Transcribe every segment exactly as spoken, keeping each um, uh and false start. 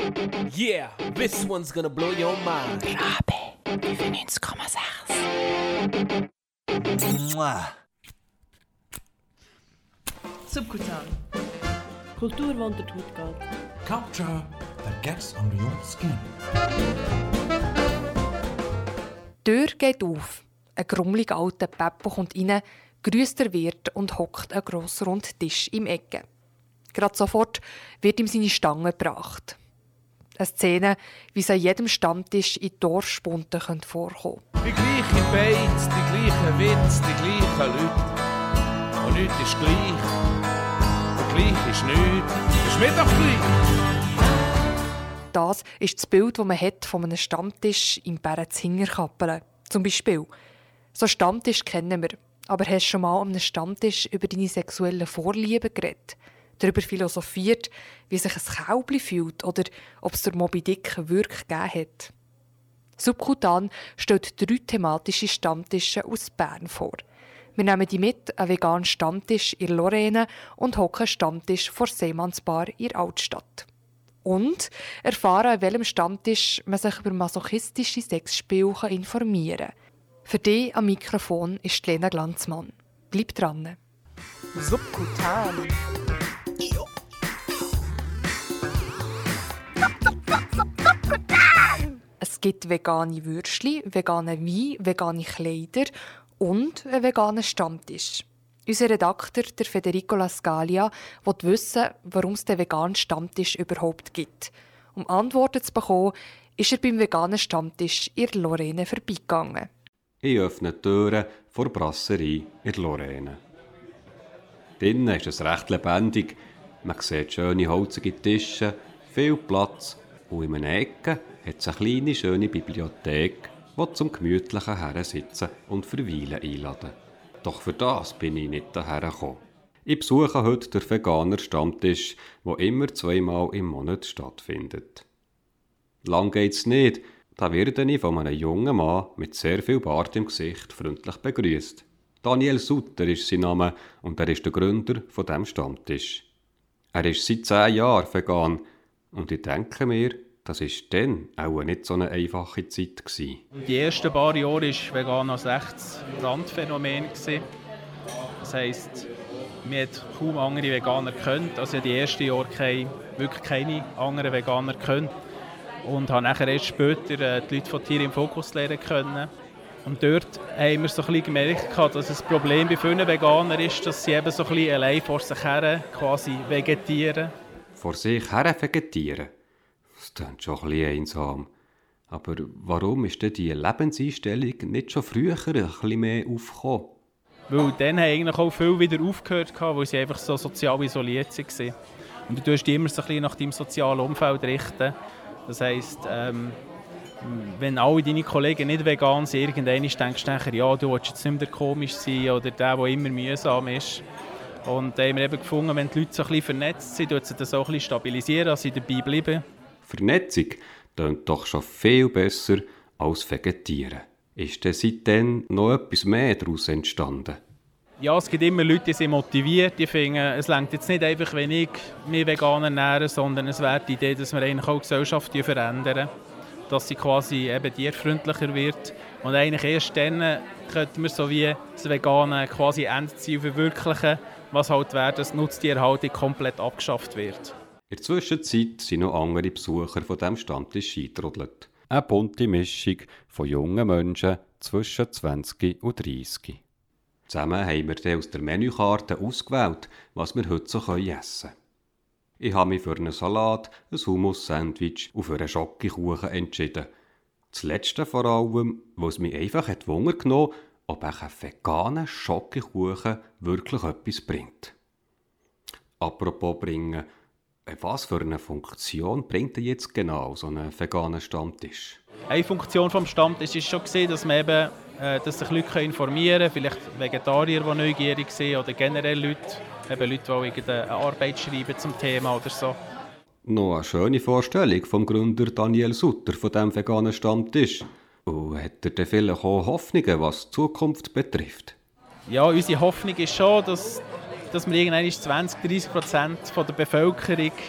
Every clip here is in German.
Yeah, this one's gonna blow your mind. Rabe, fünfundneunzig Komma sechs. Mua. Subkutan. Kultur, die unter die Haut geht. Culture that gets under your skin. Die Tür geht auf. Ein grummeliger alter Peppo kommt rein, grüßt der Wirt und hockt einen grossen runden Tisch im Ecke. Gerade sofort wird ihm seine Stange gebracht. Eine Szene, wie sie an jedem Stammtisch in Dorfspunten vorkommen könnte. Die gleiche Beiz, die gleichen Witz, die gleichen Leute. Und nichts ist gleich. Und gleich ist nichts. Ist mir doch gleich. Das ist das Bild, das man hat von einem Stammtisch im Bärenzingerkappeln. Zum Beispiel. So einen Stammtisch kennen wir. Aber hast du schon mal an einem Stammtisch über deine sexuellen Vorlieben geredet? Darüber philosophiert, wie sich ein Kälbchen fühlt oder ob es der Moby Dick wirklich gegeben hat. Subkutan stellt drei thematische Stammtische aus Bern vor. Wir nehmen die mit, einen veganen Stammtisch in Lorraine und hocken einen Stammtisch vor Seemannsbar in der Altstadt. Und erfahren, an welchem Stammtisch man sich über masochistische Sexspiele informieren kann. Für dich am Mikrofon ist Lena Glanzmann. Bleib dran. Subkutan. Es gibt vegane Würstchen, vegane Wein, vegane Kleider und einen veganen Stammtisch. Unser Redakteur, der Federico Lascalia, will wissen, warum es den veganen Stammtisch überhaupt gibt. Um Antworten zu bekommen, ist er beim veganen Stammtisch in Lorraine vorbeigegangen. Ich öffne die Türen vor der Brasserie in Lorraine. Drinnen ist es recht lebendig. Man sieht schöne holzige Tische, viel Platz und in einer Ecke hat es eine kleine, schöne Bibliothek, die zum gemütlichen Herrensitzen und Verweilen einladen. Doch für das bin ich nicht hierher gekommen. Ich besuche heute den veganer Stammtisch, der immer zweimal im Monat stattfindet. Lang geht's nicht, da werde ich von einem jungen Mann mit sehr viel Bart im Gesicht freundlich begrüßt. Daniel Sutter ist sein Name und er ist der Gründer von diesem Stammtisch. Er ist seit zehn Jahren vegan und ich denke mir, das war dann auch nicht so eine einfache Zeit gewesen. Die ersten paar Jahre war vegan als echtes Randphänomen. Das heisst, man hat kaum andere Veganer gekannt. Also die ersten Jahre keine, wirklich keine anderen Veganer gekannt. Und habe nachher erst später die Leute von Tier im Fokus lernen können. Und dort haben wir so ein bisschen gemerkt, dass das Problem bei vielen Veganern ist, dass sie eben so ein bisschen allein vor sich her quasi vegetieren. Vor sich her vegetieren? Das klingt schon ein bisschen einsam. Aber warum ist denn diese Lebenseinstellung nicht schon früher ein bisschen mehr aufgekommen? Weil dann haben eigentlich auch viele wieder aufgehört, weil sie einfach so sozial isoliert waren. Und du tust dich immer so ein bisschen nach deinem sozialen Umfeld richten. Das heisst, ähm, wenn alle deine Kollegen nicht vegan sind, irgendwann denkst du nachher, ja, du willst jetzt nicht mehr komisch sein oder der, der immer mühsam ist. Und da haben wir eben gefunden, wenn die Leute so ein bisschen vernetzt sind, tut sie das auch ein bisschen stabilisieren, dass sie dabei bleiben. Vernetzung klingt doch schon viel besser als Vegetieren. Ist denn seitdem noch etwas mehr daraus entstanden? Ja, es gibt immer Leute, die sind motiviert, die finden, es reicht jetzt nicht einfach, wenn ich mich vegan ernähre, sondern es wäre die Idee, dass wir eigentlich auch die Gesellschaft verändern, dass sie quasi eben tierfreundlicher wird. Und eigentlich erst dann könnten wir so wie das Vegane quasi Endziel verwirklichen, was halt wäre, dass die Nutztierhaltung komplett abgeschafft wird. In der Zwischenzeit sind noch andere Besucher von diesem Stammtisch eingetrudelt. Eine bunte Mischung von jungen Menschen zwischen zwanzig und dreissig. Zusammen haben wir dann aus der Menükarte ausgewählt, was wir heute so essen können. Ich habe mich für einen Salat, ein Hummus-Sandwich und für einen Schokokuchen entschieden. Das Letzte vor allem, weil es mich einfach hat Wunder genommen, ob ein veganer Schokokuchen wirklich etwas bringt. Apropos bringen, was für eine Funktion bringt denn jetzt genau so einen veganen Stammtisch? Eine Funktion des Stammtisches ist schon gesehen, dass man eben, äh, dass sich Leute informieren können, vielleicht Vegetarier, die neugierig sind, oder generell Leute, eben Leute, die irgendeine Arbeit schreiben zum Thema oder so. Noch eine schöne Vorstellung vom Gründer Daniel Sutter von diesem veganen Stammtisch. Und hat er denn vielleicht auch Hoffnungen, was die Zukunft betrifft? Ja, unsere Hoffnung ist schon, dass, dass wir irgendwann zwanzig bis dreissig Prozent von der Bevölkerung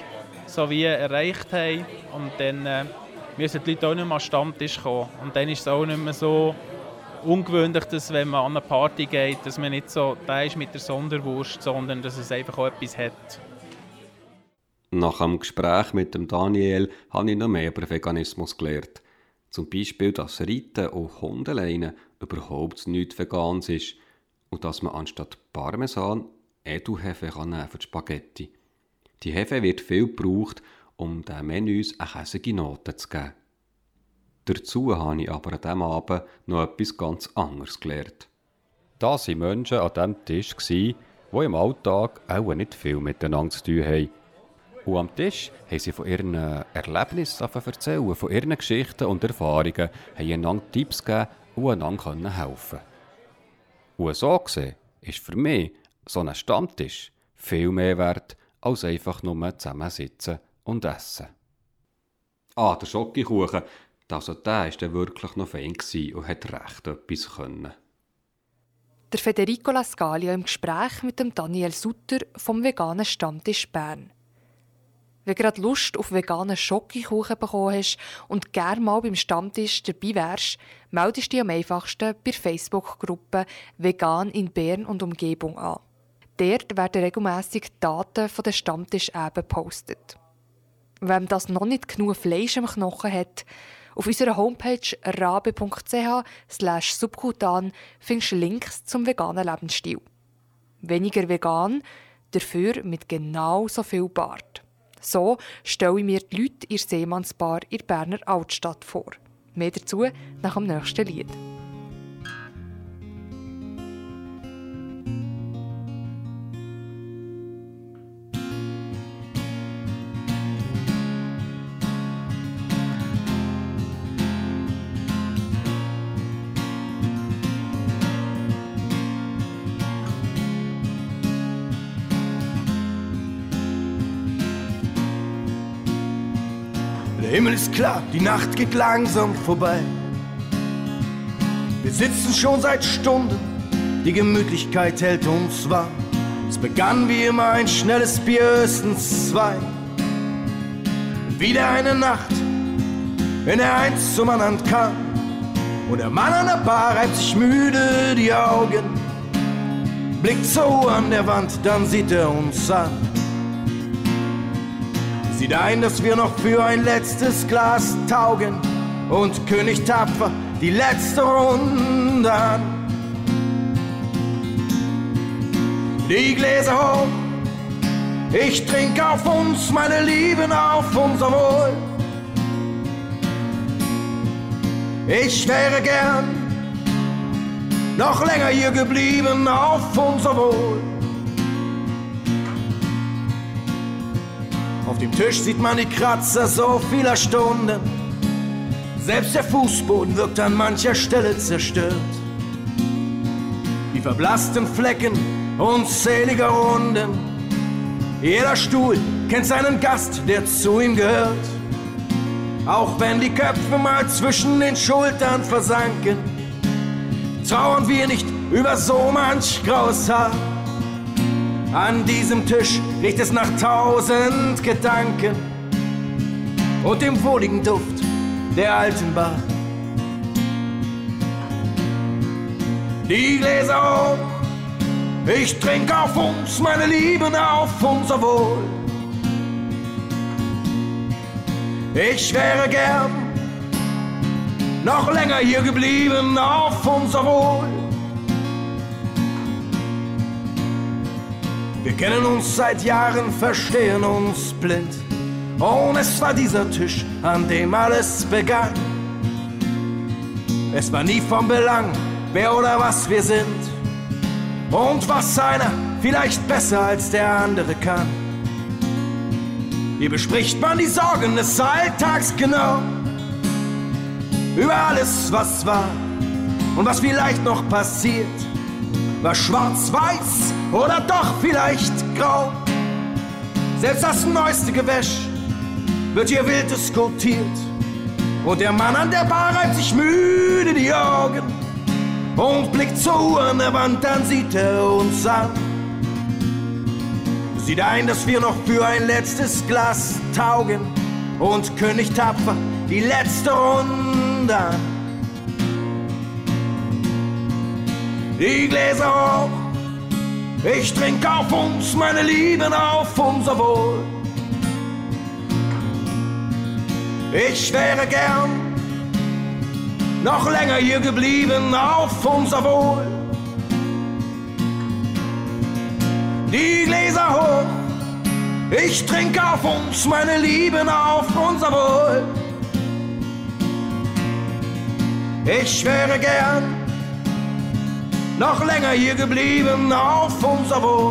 so wie erreicht haben. Und dann äh, müssen die Leute auch nicht mehr an den Stammtisch kommen. Und dann ist es auch nicht mehr so ungewöhnlich, dass, wenn man an eine Party geht, dass man nicht so da ist mit der Sonderwurst, sondern dass es einfach auch etwas hat. Nach dem Gespräch mit dem Daniel habe ich noch mehr über Veganismus gelernt. Zum Beispiel, dass Reiten und Hundeleinen überhaupt nichts Veganes ist und dass man anstatt Parmesan Edelhefe kann nehmen für die Spaghetti. Die Hefe wird viel gebraucht, um den Menüs eine käsige Note zu geben. Dazu habe ich aber an diesem Abend noch etwas ganz anderes gelernt. Da waren Menschen an diesem Tisch, die im Alltag auch nicht viel miteinander zu tun haben. Und am Tisch haben sie von ihren Erlebnissen erzählen, von ihren Geschichten und Erfahrungen, haben einander Tipps gegeben und einander helfen. Und so gesehen ist für mich so ein Stammtisch viel mehr wert, als einfach nur zusammensitzen und essen. Ah, der Schokokuchen, also der war dann wirklich noch fein und hat recht etwas können. Der Federico Lascalia im Gespräch mit dem Daniel Sutter vom veganen Stammtisch Bern. Wenn du gerade Lust auf veganen Schokokuchen bekommen hast und gerne mal beim Stammtisch dabei wärst, meldest dich am einfachsten bei der Facebook-Gruppe «Vegan in Bern und Umgebung» an. Dort werden regelmässig Daten von den Stammtisch eben gepostet. Wem das noch nicht genug Fleisch im Knochen hat, auf unserer Homepage rabe punkt c h slash subkutan findest du Links zum veganen Lebensstil. Weniger vegan, dafür mit genau so viel Bart. So stelle ich mir die Leute in der Seemannsbar in der Berner Altstadt vor. Mehr dazu nach dem nächsten Lied. Der Himmel ist klar, die Nacht geht langsam vorbei. Wir sitzen schon seit Stunden, die Gemütlichkeit hält uns warm. Es begann wie immer ein schnelles Bier, höchstens zwei. Und wieder eine Nacht, in der eins zum anderen kam. Und der Mann an der Bar reibt sich müde die Augen, blickt so an der Wand, dann sieht er uns an. Sieht ein, dass wir noch für ein letztes Glas taugen und kündigt tapfer die letzte Runde an. Die Gläser hoch, ich trinke auf uns, meine Lieben, auf unser Wohl. Ich wäre gern noch länger hier geblieben, auf unser Wohl. Auf dem Tisch sieht man die Kratzer so vieler Stunden. Selbst der Fußboden wirkt an mancher Stelle zerstört. Die verblassten Flecken unzähliger Runden. Jeder Stuhl kennt seinen Gast, der zu ihm gehört. Auch wenn die Köpfe mal zwischen den Schultern versanken, trauern wir nicht über so manch graues Haar. An diesem Tisch riecht es nach tausend Gedanken und dem wohligen Duft der alten Bar. Die Gläser hoch, ich trinke auf uns, meine Lieben, auf unser Wohl. Ich wäre gern noch länger hier geblieben, auf unser Wohl. Wir kennen uns seit Jahren, verstehen uns blind. Und es war dieser Tisch, an dem alles begann. Es war nie von Belang, wer oder was wir sind. Und was einer vielleicht besser als der andere kann. Hier bespricht man die Sorgen des Alltags genau. Über alles, was war und was vielleicht noch passiert. War schwarz-weiß oder doch vielleicht grau. Selbst das neueste Gewäsch wird hier wild diskutiert. Und der Mann an der Bar reibt sich müde die Augen und blickt zur Uhr an der Wand, dann sieht er uns an. sieht ein, dass wir noch für ein letztes Glas taugen und kündigt tapfer die letzte Runde an. Die Gläser hoch, ich trinke auf uns, meine Lieben, auf unser Wohl. Ich wäre gern noch länger hier geblieben, auf unser Wohl. Die Gläser hoch, ich trinke auf uns, meine Lieben, auf unser Wohl. Ich wäre gern noch länger hier geblieben, auf unser Wohl.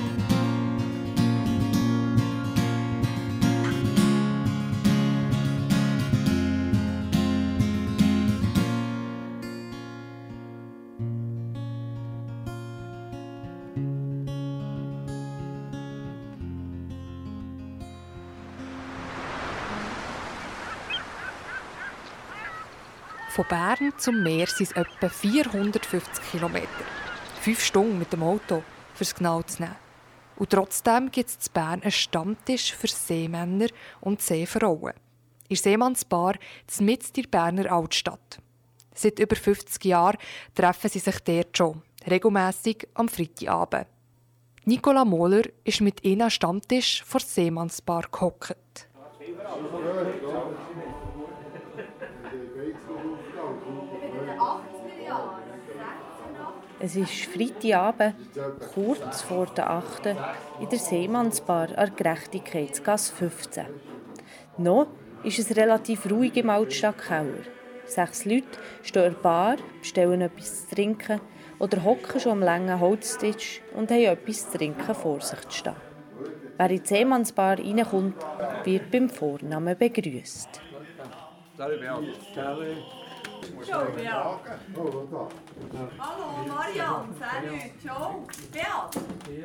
Von Bern zum Meer sind es etwa vierhundertfünfzig Kilometer. Fünf Stunden mit dem Auto, fürs genau zu nehmen. Und trotzdem gibt es in Bern einen Stammtisch für Seemänner und Seefrauen. In der Seemannsbar mitten in der Berner Altstadt. Seit über fünfzig Jahren treffen sie sich dort schon, regelmässig am Freitagabend. Nicola Mohler ist mit ihnen am Stammtisch vor der Seemannsbar gehockt. Es ist Freitagabend, kurz vor der achten in der Seemannsbar an der Gerechtigkeitsgasse fünfzehn. Noch ist es relativ ruhig im Altstadtkeller. Sechs Leute stehen an der Bar, bestellen etwas zu trinken oder hocken schon am langen Holztisch und haben etwas zu trinken vor sich zu stehen. Wer in die Seemannsbar reinkommt, wird beim Vornamen begrüßt. Salut, Salut. Ciao, Beat. Hallo, Marianne. Salut. Ciao. Beat.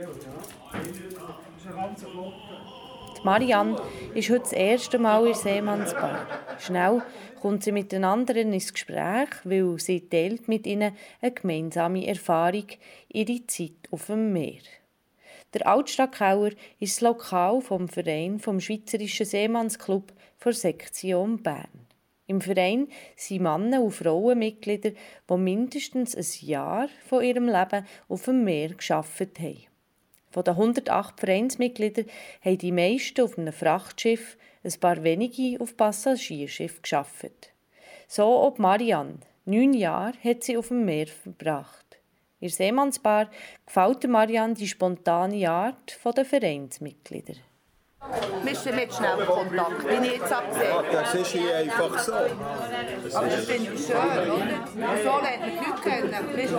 Die Marianne ist heute das erste Mal in der Seemannsbar. Schnell kommt sie mit den anderen ins Gespräch, weil sie teilt mit ihnen eine gemeinsame Erfahrung, ihre Zeit auf dem Meer. Der Altstadtkeller ist das Lokal vom Verein vom Schweizerischen Seemannsclub der Sektion Bern. Im Verein sind Männer und Frauen Mitglieder, die mindestens ein Jahr von ihrem Leben auf dem Meer gearbeitet haben. Von den hundertacht Vereinsmitgliedern haben die meisten auf einem Frachtschiff, ein paar wenige auf Passagierschiff gearbeitet. So auch Marianne. Neun Jahre hat sie auf dem Meer verbracht. In der Seemannsbar gefällt Marianne die spontane Art der Vereinsmitglieder. Wir sind mit schnell Kontakt, wie ich jetzt abgesehen habe. Das ist hier einfach so. Aber das finde ich schön, oder? Und so lernt man die Leute kennen, man ist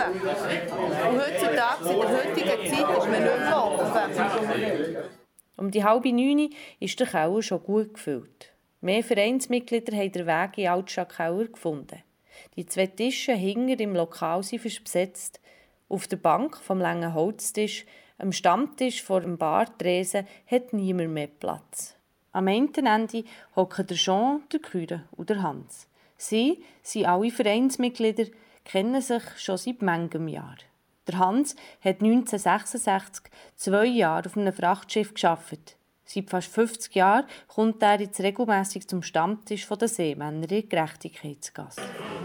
offen. Und heutzutage, in der heutigen Zeit, ist man nicht mehr offen. Um die halbe neun ist der Keller schon gut gefüllt. Mehr Vereinsmitglieder haben den Weg in den Altstadtkeller gefunden. Die zwei Tische hinter im Lokal sind besetzt. Auf der Bank vom langen Holztisch, am Stammtisch vor dem Bartresen, hat niemand mehr Platz. Am einen Ende hocken der Jean, der Küre und der Hans. Sie sind alle Vereinsmitglieder, kennen sich schon seit manchem Jahr. Der Hans hat neunzehnhundertsechsundsechzig zwei Jahre auf einem Frachtschiff gearbeitet. Seit fast fünfzig Jahren kommt er jetzt regelmässig zum Stammtisch der Seemänner in der Gerechtigkeitsgasse.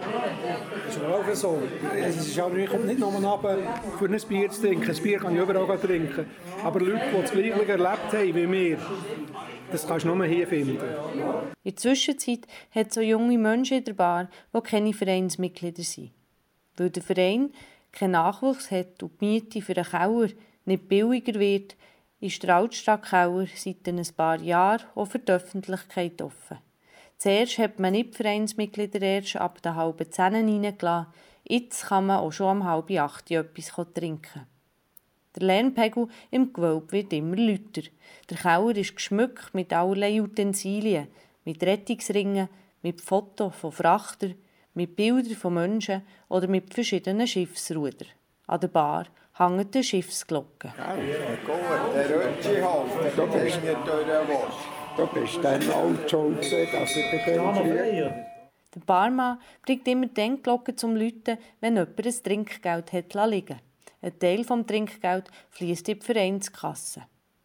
Das ist auch so. Es ist aber, ich komme nicht nur runter, für ein Bier zu trinken. Ein Bier kann ich überall trinken. Aber Leute, die das Gleiche erlebt haben wie wir, das kannst du nur hier finden. In der Zwischenzeit hat es so junge Menschen in der Bar, die keine Vereinsmitglieder sind. Weil der Verein keinen Nachwuchs hat und die Miete für einen Keller nicht billiger wird, ist der Altstadtkeller seit ein paar Jahren auch für die Öffentlichkeit offen. Zuerst hat man nicht die Vereinsmitglieder erst ab der halben zehn reingelassen. Jetzt kann man auch schon um halb acht etwas trinken. Der Lärmpegel im Gewölbe wird immer lauter. Der Keller ist geschmückt mit allerlei Utensilien, mit Rettungsringen, mit Fotos von Frachtern, mit Bildern von Menschen oder mit verschiedenen Schiffsrudern. An der Bar hängt eine Schiffsglocke. Ja, gut, der Rötschi halt, der bist durch den Wasch. Du bist dann alt schon gesehen, dass ich bekomme. Der Barmann bringt immer dann die Glocke zum Läuten, wenn jemand ein Trinkgeld hat liegen. Ein Teil des Trinkgelds fließt in die Vereinskasse.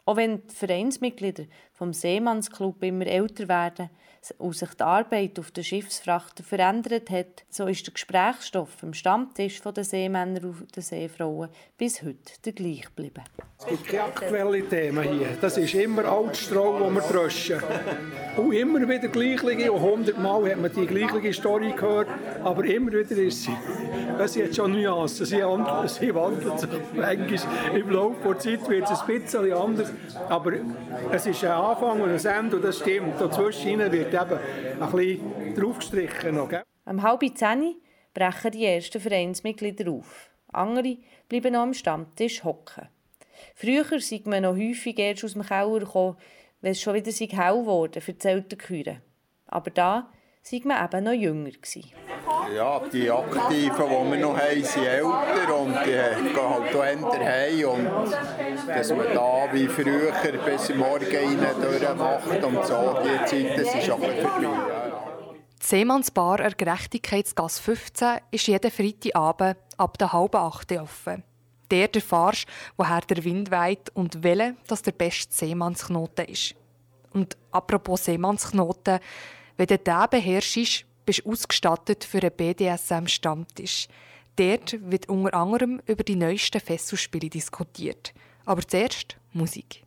Auch wenn die Vereinsmitglieder vom Seemannsclub immer älter werden und sich die Arbeit auf den Schiffsfrachten verändert hat, so ist der Gesprächsstoff am Stammtisch der Seemänner und der Seefrauen bis heute der gleiche geblieben. Es gibt keine aktuellen Themen hier. Das ist immer altes Stroh, das wir dröschen. Und immer wieder gleiche, und hundertmal hat man die gleiche Story gehört, aber immer wieder ist sie. Es hat schon Nuancen, sie wandelt, sie wandelt sich manchmal im Laufe der Zeit, wird es ein bisschen anders. Aber es ist ein Anfang und ein Ende, und das stimmt. Dazwischen wird eben ein bisschen draufgestrichen noch. Am halb zehn brechen die ersten Vereinsmitglieder auf. Andere bleiben noch am Stammtisch hocken. Früher sei man noch häufig erst aus dem Keller gekommen, wenn es schon wieder hell wurde, erzählt der Küre. Aber da sei man eben noch jünger gewesen. Ja, die Aktiven, die wir noch haben, sind älter und die gehen halt auch eher heim. Und dass man da wie früher bis im Morgen rein durchmacht und so, die Zeit, das ist auch ein bisschen vorbei. Die Seemannsbar an Gerechtigkeitsgasse fünfzehn ist jeden Freitagabend ab der halben acht offen. Der erfährst, woher der Wind weht und welcher das der beste Seemannsknoten ist. Und apropos Seemannsknoten, wenn du den beherrschst, bist du ausgestattet für einen B D S M-Stammtisch. Dort wird unter anderem über die neuesten Fesselspiele diskutiert. Aber zuerst Musik.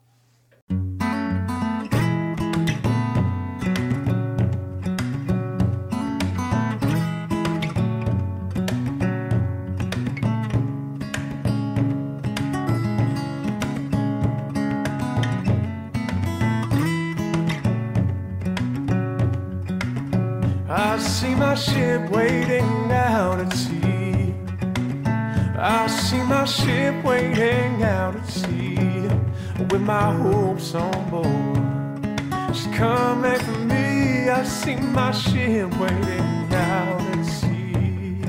I see my ship waiting out at sea. I see my ship waiting out at sea with my hopes on board. She's coming for me. I see my ship waiting out at sea.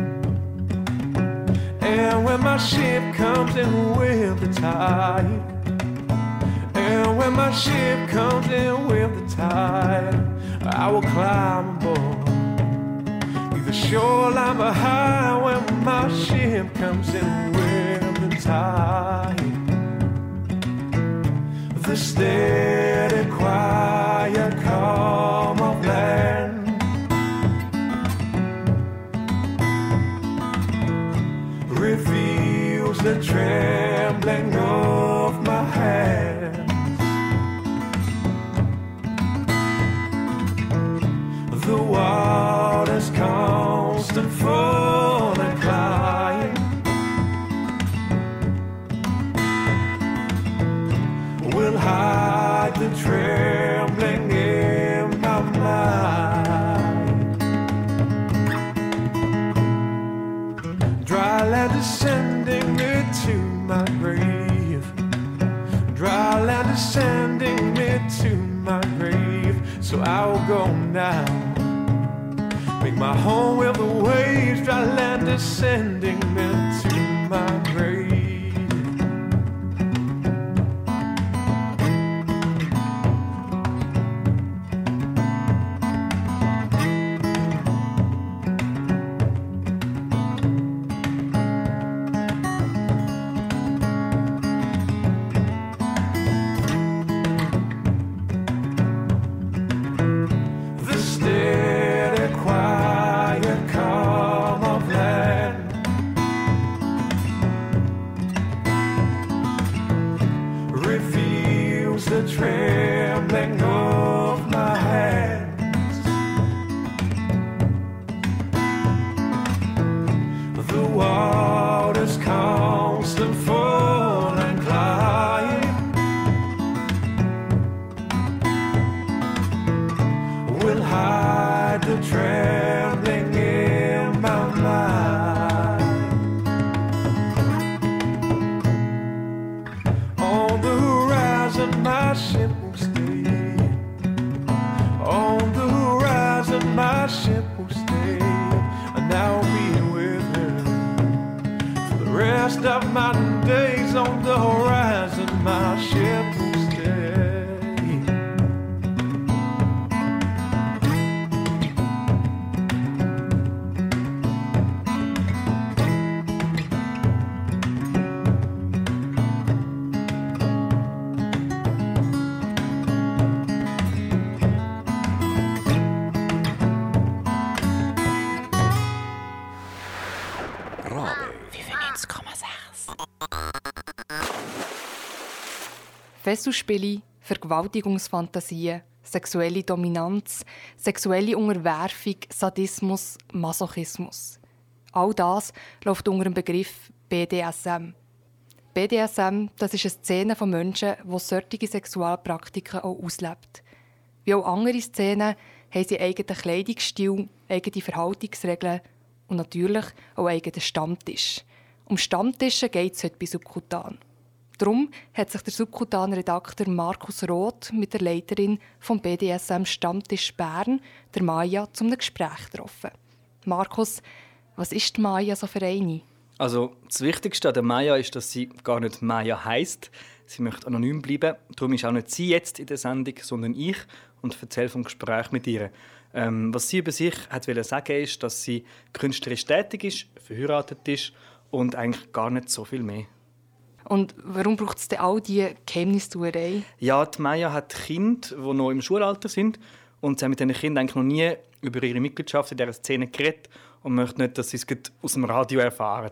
And when my ship comes in with the tide, and when my ship comes in with the tide, I will climb aboard. Either shoreline or high when my ship comes in with the tide. The steady, quiet calm of land reveals the trembling of my hand. The water's constant fall and climb will hide the trembling in my mind. Dry land is sending me to my grave. Dry land is sending me to my grave. So I'll go now. Make my home with the waves, dry land is sending me to my grave. Fesselspiele, Vergewaltigungsfantasien, sexuelle Dominanz, sexuelle Unterwerfung, Sadismus, Masochismus. All das läuft unter dem Begriff B D S M. B D S M, das ist eine Szene von Menschen, die solche Sexualpraktiken auch auslebt. Wie auch andere Szenen haben sie eigenen Kleidungsstil, eigene Verhaltensregeln und natürlich auch eigenen Stammtisch. Um Stammtische geht es heute bei Subkutan. Darum hat sich der Subkutan-Redakteur Markus Roth mit der Leiterin vom B D S M-Stammtisch Bern, der Maja, zu einem Gespräch getroffen. Markus, was ist die Maja so für eine? Also das Wichtigste an der Maja ist, dass sie gar nicht Maja heisst. Sie möchte anonym bleiben. Darum ist auch nicht sie jetzt in der Sendung, sondern ich und erzähle vom Gespräch mit ihr. Ähm, was sie über sich hat wollte sagen, ist, dass sie künstlerisch tätig ist, verheiratet ist und eigentlich gar nicht so viel mehr. Und warum braucht es denn all diese Geheimnistuerei? Ja, die Maja hat Kinder, die noch im Schulalter sind. Und sie haben mit diesen Kindern eigentlich noch nie über ihre Mitgliedschaft in dieser Szene geredet und möchte nicht, dass sie es aus dem Radio erfahren.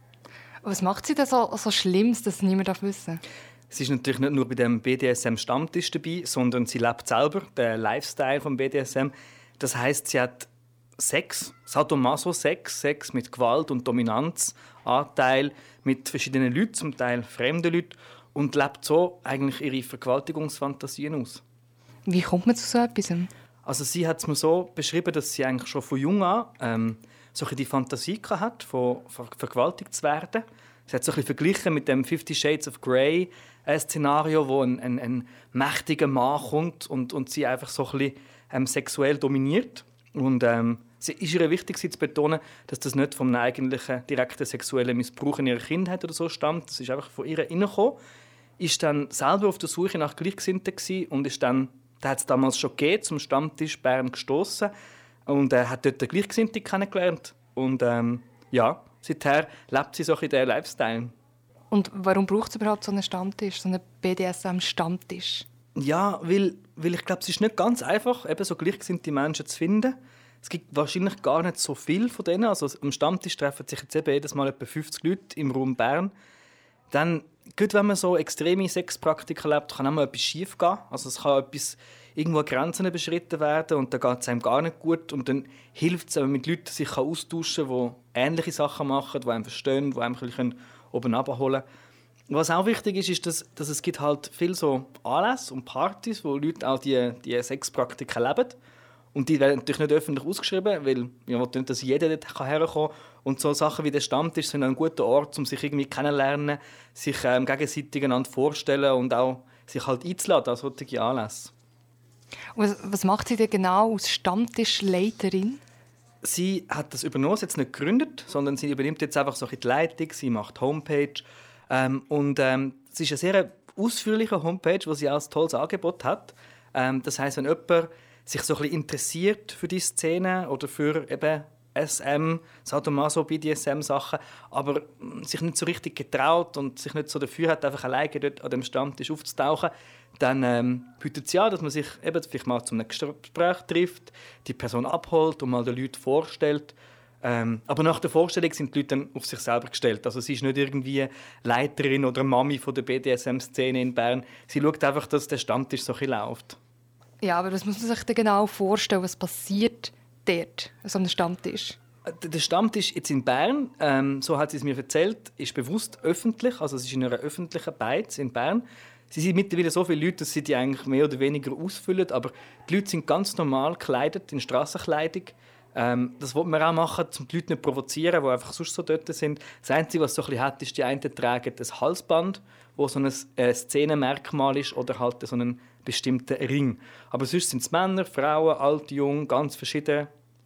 Was macht sie denn so, so Schlimmes, dass niemand wissen darf? Sie ist natürlich nicht nur bei dem B D S M-Stammtisch dabei, sondern sie lebt selber den Lifestyle vom B D S M. Das heisst, sie hat Sex, Sadomaso-Sex, Sex mit Gewalt und Dominanzanteil mit verschiedenen Leuten, zum Teil fremden Leuten, und lebt so eigentlich ihre Vergewaltigungsfantasien aus. Wie kommt man zu so etwas? Also sie hat es mir so beschrieben, dass sie eigentlich schon von jung an ähm, so die Fantasie hatte, von ver- vergewaltigt zu werden. Sie hat es so ein bisschen verglichen mit dem Fifty Shades of Grey äh, Szenario, wo ein, ein, ein mächtiger Mann kommt und, und sie einfach so ein bisschen ähm, sexuell dominiert. Und ähm, es ist ihr wichtig zu betonen, dass das nicht vom eigentlichen direkten sexuellen Missbrauch in ihrer Kindheit oder so stammt. Das ist einfach von ihr reingekommen. Ist dann selber auf der Suche nach Gleichgesinnten gewesen und ist dann, da hat es damals schon gegeben, zum Stammtisch Bern gestoßen und äh, hat dort eine Gleichgesinnte kennengelernt. Und ähm, ja, seither lebt sie so in diesem Lifestyle. Und warum braucht es überhaupt so einen Stammtisch, so einen B D S M-Stammtisch? Ja, weil, weil ich glaube, es ist nicht ganz einfach, eben so gleichgesinnte Menschen zu finden. Es gibt wahrscheinlich gar nicht so viele von denen. Also am Stammtisch treffen sich jetzt eben jedes Mal etwa fünfzig Leute im Raum Bern. Dann, gut, wenn man so extreme Sexpraktiken lebt, kann auch mal etwas schief gehen. Also es kann etwas, irgendwo Grenzen überschritten werden und dann geht es einem gar nicht gut. Und dann hilft es, wenn man mit Leuten sich austauschen kann, die ähnliche Sachen machen, die einem verstehen, die einem ein bisschen oben runterholen können. Was auch wichtig ist, ist, dass, dass es gibt halt viele so Anlässe und Partys, wo Leute auch diese die Sexpraktiken leben. Und die werden natürlich nicht öffentlich ausgeschrieben, weil ja, nicht, dass jeder dort herkommen kann. Und so Sachen wie der Stammtisch sind ein guter Ort, um sich irgendwie kennenzulernen, sich ähm, gegenseitig einander vorstellen und auch sich halt einzuladen an solche Anlässe. Was, was macht sie denn genau als Stammtischleiterin? Sie hat das übernommen, jetzt nicht gegründet, sondern sie übernimmt jetzt einfach so die Leitung, sie macht Homepage. Ähm, und ähm, es ist eine sehr ausführliche Homepage, wo sie auch ein tolles Angebot hat. Ähm, das heisst, wenn jemand sich so ein bisschen interessiert für die Szene oder für eben S M, Sadomaso, B D S M-Sachen, aber sich nicht so richtig getraut und sich nicht so dafür hat, einfach alleine dort an dem Stammtisch aufzutauchen, dann ähm, bietet sie an, dass man sich eben vielleicht mal zu einem Gespräch trifft, die Person abholt und mal den Leuten vorstellt. Ähm, aber nach der Vorstellung sind die Leute dann auf sich selber gestellt. Also sie ist nicht irgendwie Leiterin oder Mami von der B D S M-Szene in Bern. Sie schaut einfach, dass der Stammtisch so ein bisschen läuft. Ja, aber was muss man sich denn genau vorstellen, was passiert dort, an so einem Stammtisch? Der Stammtisch jetzt in Bern, ähm, so hat sie es mir erzählt, ist bewusst öffentlich. Also es ist in einer öffentlichen Beiz in Bern. Sie sind mittlerweile so viele Leute, dass sie die eigentlich mehr oder weniger ausfüllen. Aber die Leute sind ganz normal gekleidet, in Strassenkleidung. Ähm, das wollen wir auch machen, um die Leute nicht zu provozieren, die einfach sonst so dort sind. Das Einzige, was so ein bisschen hat, ist, die einen tragen ein Halsband, das so ein äh, Szenenmerkmal ist, oder halt so einen bestimmten Ring. Aber sonst sind es Männer, Frauen, alt, jung, ganz verschieden.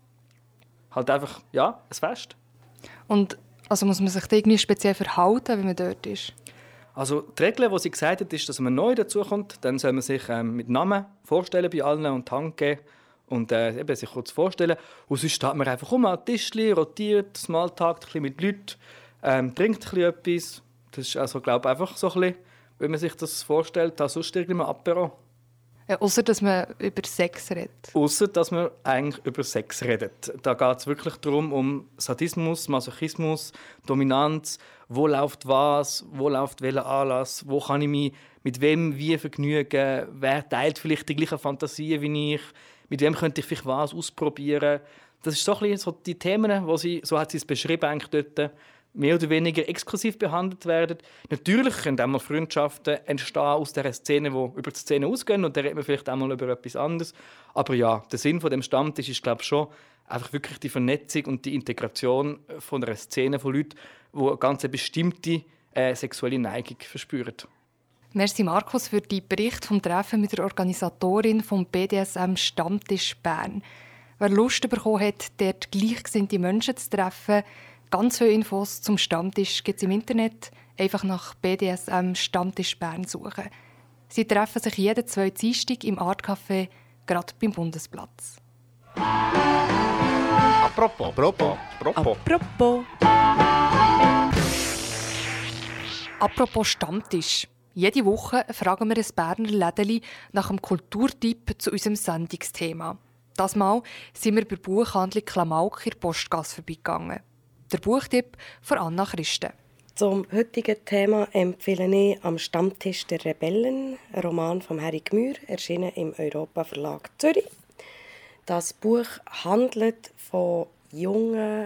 Halt einfach, ja, ein Fest. Und also muss man sich da irgendwie speziell verhalten, wenn man dort ist? Also die Regel, die sie gesagt hat, ist, dass wenn man neu dazukommt, dann soll man sich ähm, mit Namen vorstellen bei allen und Hand geben und äh, eben sich kurz vorstellen. Und sonst steht man einfach um an Tischli, rotiert, smalltalkt ein bisschen mit Leuten, ähm, trinkt ein bisschen etwas. Das ist also, glaube ich, einfach so ein bisschen, wenn man sich das vorstellt, als sonst irgendein Apero. Äh, Außer dass man über Sex redet. Außer dass man eigentlich über Sex redet. Da geht es wirklich darum, um Sadismus, Masochismus, Dominanz. Wo läuft was? Wo läuft welcher Anlass? Wo kann ich mich mit wem wie vergnügen? Wer teilt vielleicht die gleichen Fantasien wie ich? Mit wem könnte ich vielleicht was ausprobieren? Das ist so ein bisschen so die Themen, wo sie, so hat sie es beschrieben, eigentlich dort mehr oder weniger exklusiv behandelt werden. Natürlich können auch mal Freundschaften entstehen aus dieser Szene, die über die Szene ausgehen, und dann reden wir vielleicht auch mal über etwas anderes. Aber ja, der Sinn von dem Stammtisch ist, glaube ich, schon einfach wirklich die Vernetzung und die Integration von einer Szene von Leuten, die eine ganz bestimmte äh, sexuelle Neigung verspüren. Merci Markus für die Bericht vom Treffen mit der Organisatorin vom B D S M Stammtisch Bern. Wer Lust bekommen hat, dort gleichgesinnte Menschen zu treffen, ganz viele Infos zum Stammtisch gibt es im Internet. Einfach nach B D S M Stammtisch Bern suchen. Sie treffen sich jeden zweiten Dienstag im Artcafé, gerade beim Bundesplatz. Apropos, apropos, apropos. Apropos. Apropos Stammtisch. Jede Woche fragen wir ein Berner Lädeli nach einem Kulturtipp zu unserem Sendungsthema. Das Mal sind wir bei der Buchhandlung Klamauk in der Postgasse vorbeigegangen. Der Buchtipp von Anna Christen. Zum heutigen Thema empfehle ich «Am Stammtisch der Rebellen», ein Roman von Harry Gmür, erschienen im Europa Verlag Zürich. Das Buch handelt von jungen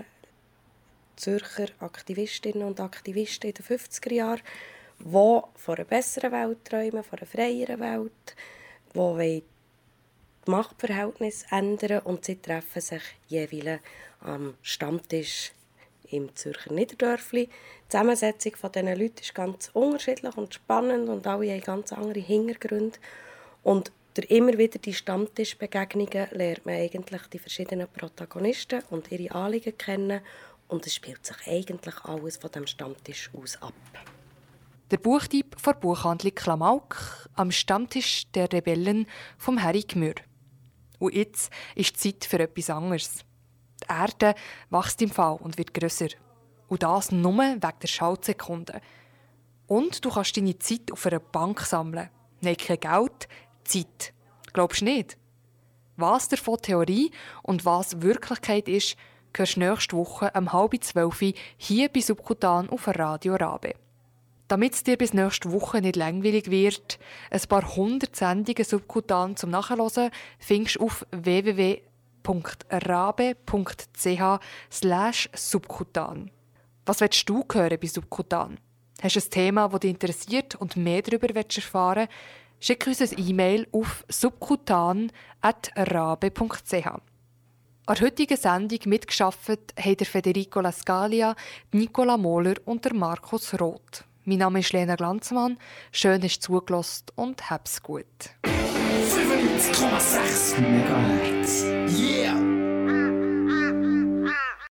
Zürcher Aktivistinnen und Aktivisten in den fünfziger Jahren, die von einer besseren Welt träumen, von einer freieren Welt, die die Machtverhältnisse ändern, und sie treffen sich jeweils am Stammtisch im Zürcher Niederdörfli. Die Zusammensetzung dieser Leute ist ganz unterschiedlich und spannend, und alle haben ganz andere Hintergründe. Und durch immer wieder die Stammtischbegegnungen lernt man eigentlich die verschiedenen Protagonisten und ihre Anliegen kennen, und es spielt sich eigentlich alles von dem Stammtisch aus ab. Der Buchtipp von der Buchhandlung Klamauk, «Am Stammtisch der Rebellen» von Harry Gmür. Und jetzt ist die Zeit für etwas anderes. Die Erde wächst im Fall und wird grösser. Und das nur wegen der Schaltsekunden. Und du kannst deine Zeit auf einer Bank sammeln. Nein, kein Geld, Zeit. Glaubst du nicht? Was davon Theorie und was Wirklichkeit ist, hörst du nächste Woche um halb zwölf hier bei Subkutan auf Radio Rabe. Damit es dir bis nächste Woche nicht langweilig wird, ein paar hundert Sendungen Subkutan zum Nachhören findest du auf w w w punkt rabe punkt c h slash subkutan. Was willst du hören bei Subkutan? Hast du ein Thema, das dich interessiert und mehr darüber erfahren willst? Schick uns eine E-Mail auf subkutan at rabe punkt c h. An der heutigen Sendung mitgearbeitet haben Federico Lascalia, Nicola Mohler und der Markus Roth. Mein Name ist Lena Glanzmann. Schön, dass du zugelassen und hab's gut. fünfundneunzig Komma sechs Megahertz.